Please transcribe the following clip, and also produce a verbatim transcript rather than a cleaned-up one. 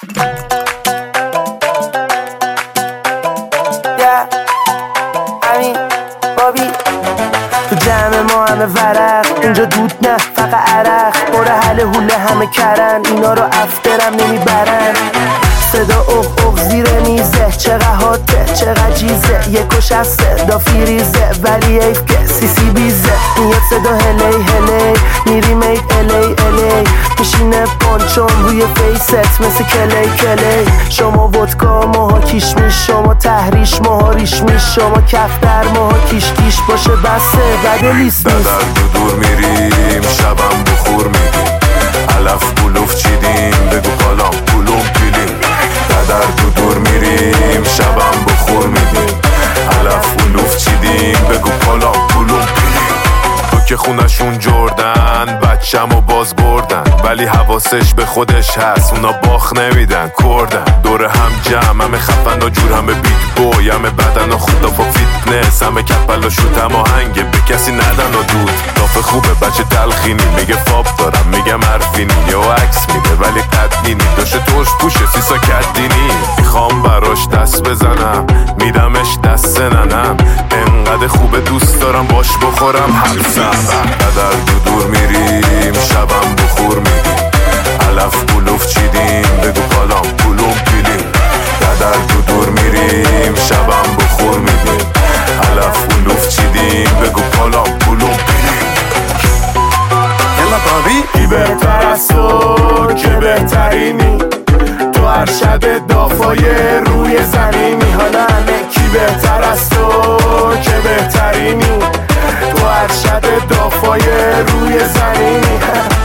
تو جمع ما همه ورق، اینجا دود نه فقط عرق. باره حل حوله همه کرن، اینا رو افترم نمیبرن. صدا اوه اوه زیر میزه، چقدر حاده چقدر جیزه. یک و شسته دا فیریزه، ولی ایف که سی سی بیزه. میاد صدا هلی هلی، میریم اید الی الی. میشینه پانچون روی فیست مثل کلی کلی. شما ودکا ماها کیشمیش، شما تحریش ماها ریشمیش. شما کفتر ماها کیش کیش باشه بسته بده لیست نیست. در دو دور میریم شبم بخور میدیم. علف بلوف چیدیم بگو کالام پولوم پیلیم. در دو دور میریم شبم بخور میدیم. علف بلوف چیدیم بگو کالام پولوم پیلیم. تو که خونشون جردن بچم و باز بردن، ولی حواسش به خودش هست اونا باخ نمیدن کردن. دور هم جمع همه خفن و جور همه بیگ بوی، همه بدن و خدا با فیتنس، همه کپل و شوت هم آهنگه به کسی ندن و دود. ناف خوبه بچه تلخینی میگه فاب دارم میگم حرفینی. یا عکس میده ولی قد نینی، داشته ترش پوشه سیسا کدینی. میخوام براش دست بزنم میدمش دست ننم. انقدر خوبه دوست دارم باش بخورم حرفم. در دو دور میریم شبم بخور میدیم. علف بلوف چیدیم بگو کالام پولوم پیلیم. در دو دور میریم شبم بخور میدیم. علف بلوف چیدیم بگو کالام پولوم پیلیم. یلا بابی کی بهتر از تو که بهترینی. تو ارشد دافای روی زمینی. حالا همه کی بهتر از تو که بهترینی. تو ارشد دافای روی زمینی.